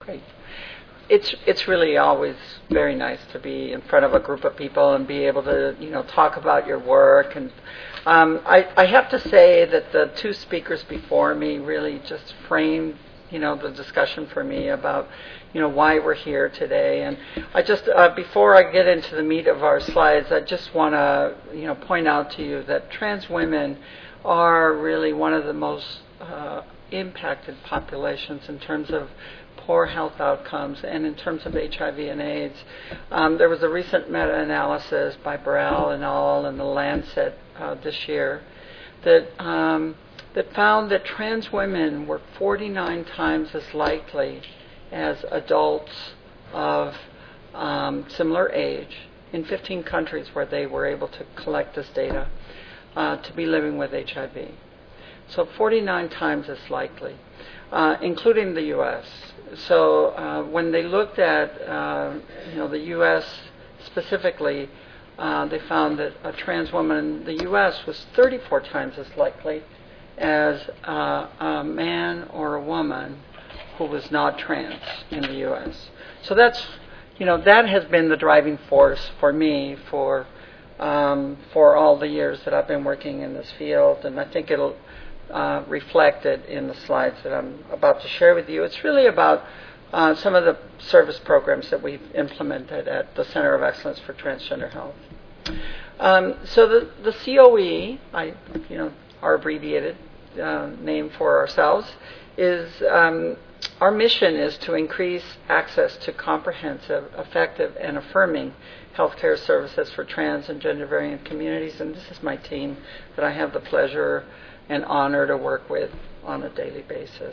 Great. It's really always very nice to be in front of a group of people and be able to talk about your work. And I have to say that the two speakers before me really just framed the discussion for me about why we're here today. And I just before I get into the meat of our slides, I just want to point out to you that trans women are really one of the most impacted populations in terms of poor health outcomes and in terms of HIV and AIDS. There was a recent meta-analysis by Burrell et al. In the Lancet this year that found that trans women were 49 times as likely as adults of similar age in 15 countries where they were able to collect this data to be living with HIV. So 49 times as likely, including the U.S. So when they looked at the U.S. specifically, they found that a trans woman in the U.S. was 34 times as likely as a man or a woman who was not trans in the U.S. So that's that has been the driving force for me for all the years that I've been working in this field, and I think it'll reflect it in the slides that I'm about to share with you. It's really about some of the service programs that we've implemented at the Center of Excellence for Transgender Health. So the COE, our abbreviated name for ourselves, is our mission is to increase access to comprehensive, effective, and affirming healthcare services for trans and gender variant communities. And this is my team that I have the pleasure and honor to work with on a daily basis.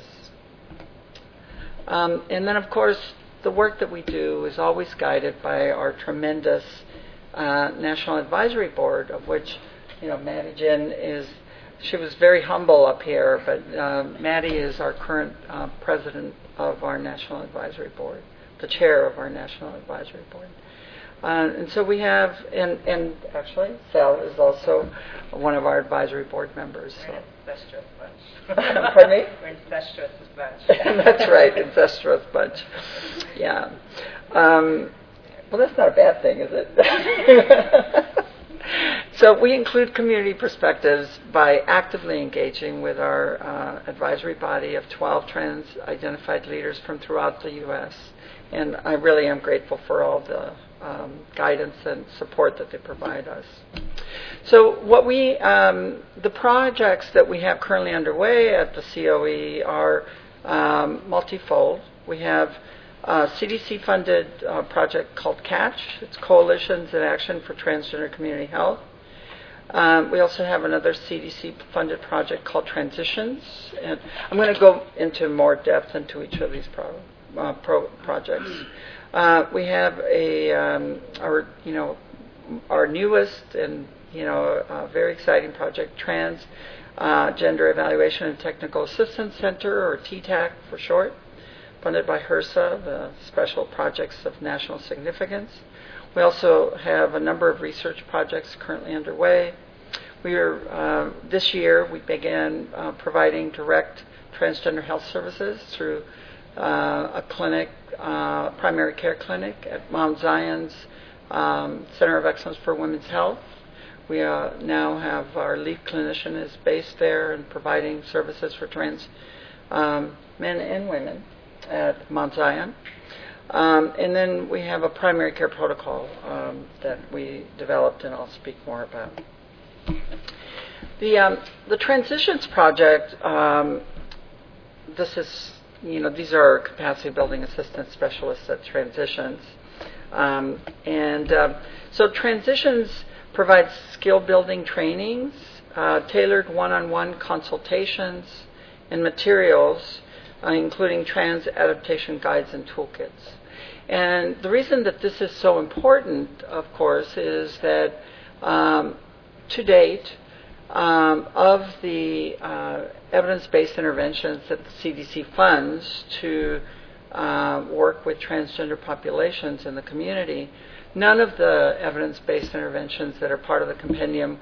And then, of course, the work that we do is always guided by our tremendous National Advisory Board, of which, Maddie Jin is. She was very humble up here, but Maddie is our current president of our National Advisory Board, the chair of our National Advisory Board. And so we have, and actually, Sal is also one of our advisory board members. We're an incestuous bunch. Pardon me? We're an incestuous bunch. That's right, incestuous bunch. Yeah. Well, that's not a bad thing, is it? So we include community perspectives by actively engaging with our advisory body of 12 trans-identified leaders from throughout the U.S. And I really am grateful for all the guidance and support that they provide us. So what the projects that we have currently underway at the COE are multifold. We have a CDC-funded project called CATCH. It's Coalitions in Action for Transgender Community Health. We also have another CDC-funded project called Transitions. And I'm going to go into more depth into each of these projects. We have our newest and very exciting project, Trans Gender Evaluation and Technical Assistance Center, or TTAC for short, funded by HRSA, the Special Projects of National Significance. We also have a number of research projects currently underway. This year we began providing direct transgender health services through a clinic, primary care clinic at Mount Zion's Center of Excellence for Women's Health. We now have our lead clinician is based there and providing services for trans men and women at Mount Zion. And then we have a primary care protocol that we developed, and I'll speak more about. The Transitions Project, these are capacity building assistant specialists at Transitions. So Transitions provides skill building trainings, tailored one-on-one consultations, and materials, including trans adaptation guides and toolkits. And the reason that this is so important, of course, is that to date, of the evidence-based interventions that the CDC funds to work with transgender populations in the community, none of the evidence-based interventions that are part of the compendium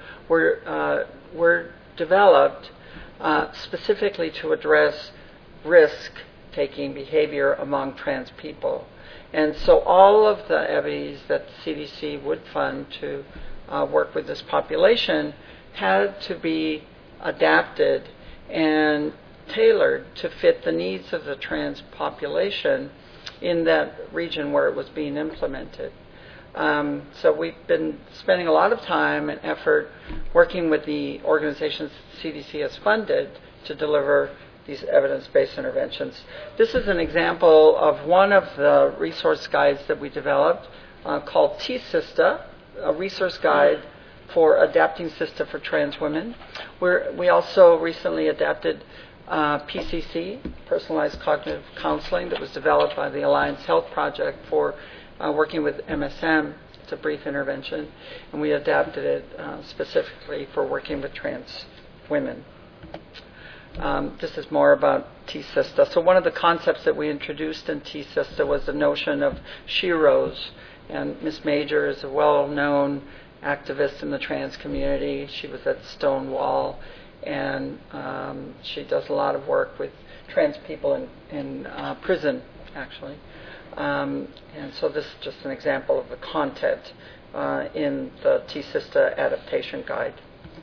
were developed specifically to address risk risk-taking behavior among trans people. And so all of the EVIs that the CDC would fund to work with this population had to be adapted and tailored to fit the needs of the trans population in that region where it was being implemented. So we've been spending a lot of time and effort working with the organizations CDC has funded to deliver these evidence-based interventions. This is an example of one of the resource guides that we developed called T-SISTA, a resource guide for adapting SISTA for trans women. We also recently adapted PCC, Personalized Cognitive Counseling, that was developed by the Alliance Health Project for working with MSM. It's a brief intervention, and we adapted it specifically for working with trans women. This is more about T-SISTA. So one of the concepts that we introduced in T-SISTA was the notion of sheroes, and Ms. Major is a well-known activist in the trans community. She was at Stonewall, and she does a lot of work with trans people in prison, actually. And so this is just an example of the content in the T-SISTA adaptation guide.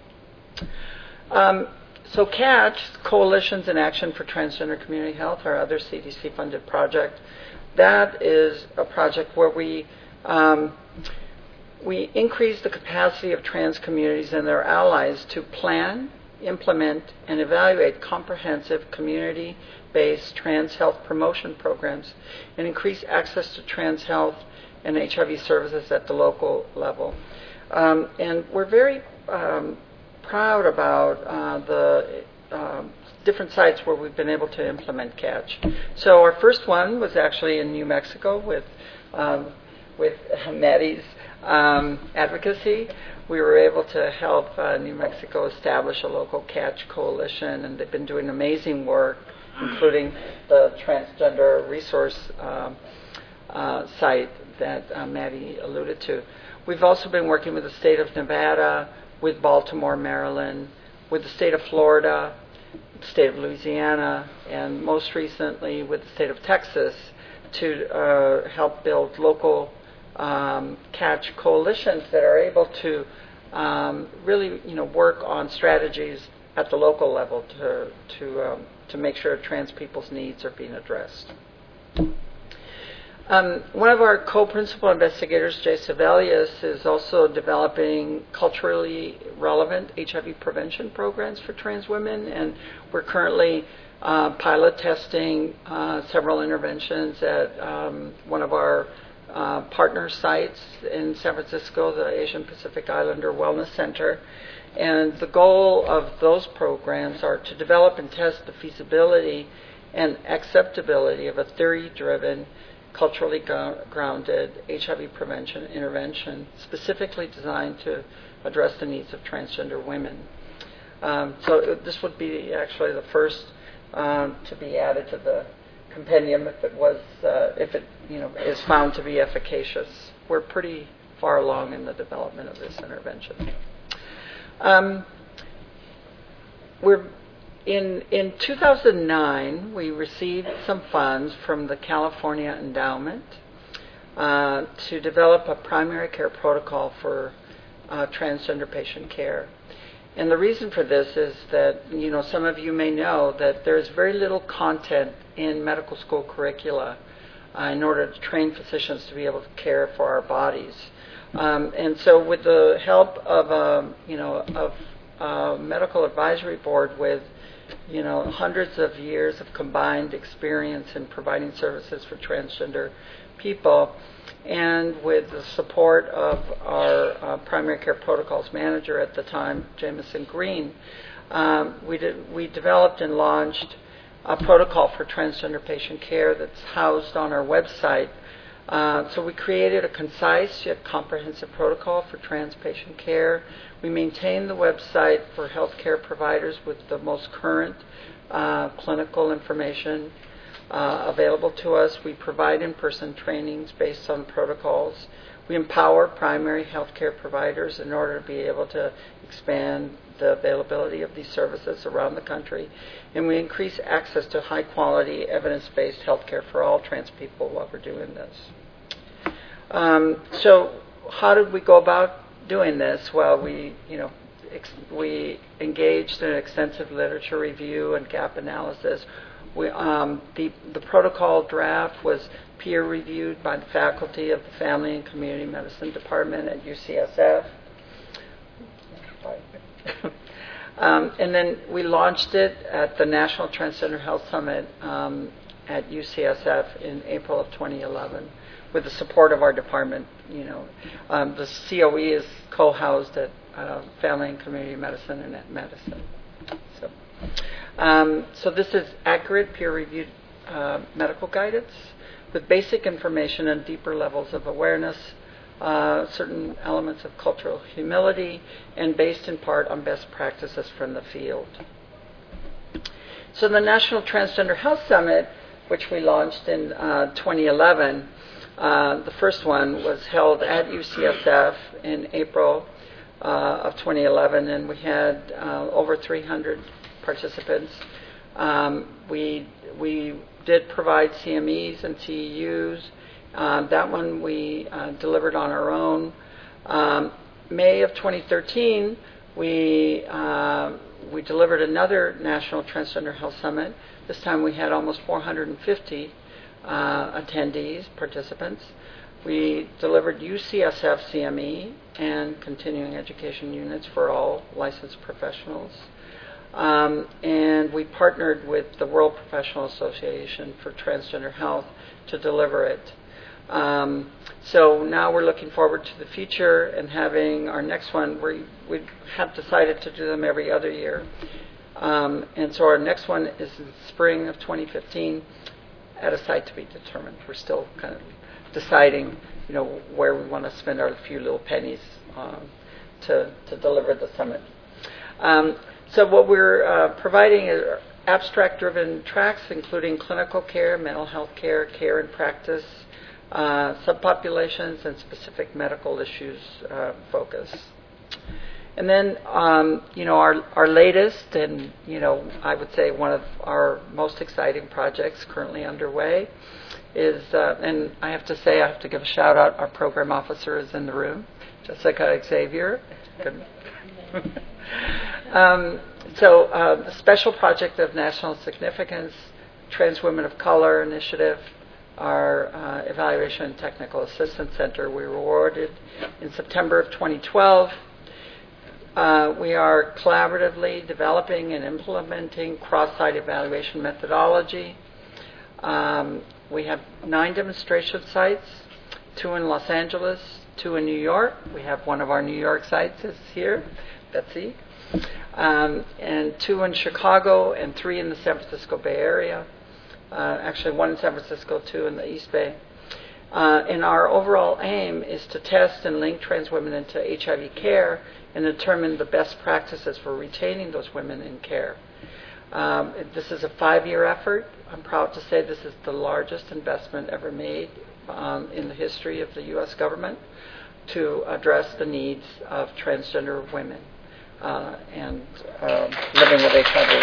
So CATCH, Coalitions in Action for Transgender Community Health, our other CDC-funded project, that is a project where we increase the capacity of trans communities and their allies to plan, implement, and evaluate comprehensive community-based trans health promotion programs and increase access to trans health and HIV services at the local level. And we're very proud about the different sites where we've been able to implement CATCH. So our first one was actually in New Mexico with Maddie's advocacy. We were able to help New Mexico establish a local CATCH coalition, and they've been doing amazing work, including the transgender resource site that Maddie alluded to. We've also been working with the state of Nevada, with Baltimore, Maryland, with the state of Florida, the state of Louisiana, and most recently with the state of Texas to help build local CATCH coalitions that are able to really, work on strategies at the local level to make sure trans people's needs are being addressed. One of our co-principal investigators, Jay Sebelius, is also developing culturally relevant HIV prevention programs for trans women, and we're currently pilot testing several interventions at one of our partner sites in San Francisco, the Asian Pacific Islander Wellness Center. And the goal of those programs are to develop and test the feasibility and acceptability of a theory-driven, culturally grounded HIV prevention intervention specifically designed to address the needs of transgender women. So this would be actually the first to be added to the compendium if it is found to be efficacious. We're pretty far along in the development of this intervention. In 2009, we received some funds from the California Endowment to develop a primary care protocol for transgender patient care. And the reason for this is that, some of you may know that there's very little content in medical school curricula in order to train physicians to be able to care for our bodies. And so with the help of a medical advisory board with hundreds of years of combined experience in providing services for transgender people, and with the support of our primary care protocols manager at the time, Jameson Green, we developed and launched a protocol for transgender patient care that's housed on our website. So we created a concise yet comprehensive protocol for trans patient care. We maintain the website for healthcare providers with the most current clinical information available to us. We provide in-person trainings based on protocols. We empower primary health care providers in order to be able to expand the availability of these services around the country. And we increase access to high-quality, evidence-based health care for all trans people while we're doing this. So how did we go about doing this? Well, we engaged in extensive literature review and gap analysis. The protocol draft was peer-reviewed by the faculty of the Family and Community Medicine Department at UCSF. And then we launched it at the National Transgender Health Summit at UCSF in April of 2011 with the support of our department. The COE is co-housed at Family and Community Medicine and at Medicine. So this is accurate, peer-reviewed medical guidance with basic information and deeper levels of awareness, certain elements of cultural humility, and based in part on best practices from the field. So the National Transgender Health Summit, which we launched in 2011, the first one was held at UCSF in April of 2011, and we had over 300 participants. We did provide CMEs and CEUs. That one we delivered on our own. May of 2013, we delivered another National Transgender Health Summit. This time we had almost 450 attendees, participants. We delivered UCSF CME and continuing education units for all licensed professionals. And we partnered with the World Professional Association for Transgender Health to deliver it. So now we're looking forward to the future and having our next one. We have decided to do them every other year. And so our next one is in spring of 2015 at a site to be determined. We're still kind of deciding, where we want to spend our few little pennies to deliver the summit. So what we're providing is abstract-driven tracks, including clinical care, mental health care, care and practice, subpopulations, and specific medical issues focus. And then, our latest and, I would say one of our most exciting projects currently underway is, and I have to say, I have to give a shout out, our program officer is in the room, Jessica Xavier. The Special Project of National Significance, Trans Women of Color Initiative, our Evaluation and Technical Assistance Center, we were awarded in September of 2012. We are collaboratively developing and implementing cross-site evaluation methodology. We have 9 demonstration sites, 2 in Los Angeles, 2 in New York. We have one of our New York sites is here, Betsy, and 2 in Chicago and 3 in the San Francisco Bay Area. Actually, 1 in San Francisco, 2 in the East Bay. And our overall aim is to test and link trans women into HIV care and determine the best practices for retaining those women in care. This is a 5-year effort. I'm proud to say this is the largest investment ever made in the history of the U.S. government to address the needs of transgender women and living with HIV.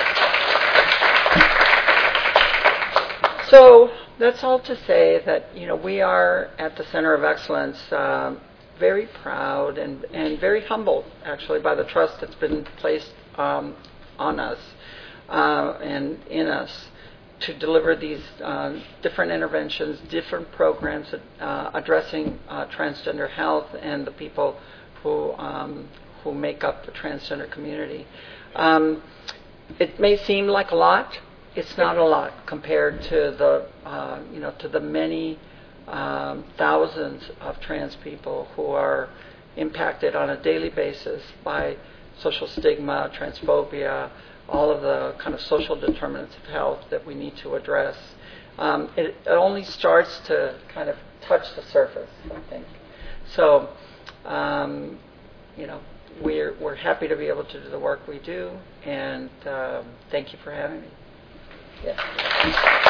So that's all to say that, we are at the Center of Excellence very proud and very humbled, actually, by the trust that's been placed on us and in us to deliver these different interventions, different programs addressing transgender health and the people who make up the transgender community. It may seem like a lot. It's not a lot compared to the many thousands of trans people who are impacted on a daily basis by social stigma, transphobia, all of the kind of social determinants of health that we need to address. It only starts to kind of touch the surface, I think. So, we're happy to be able to do the work we do, and thank you for having me. Yes.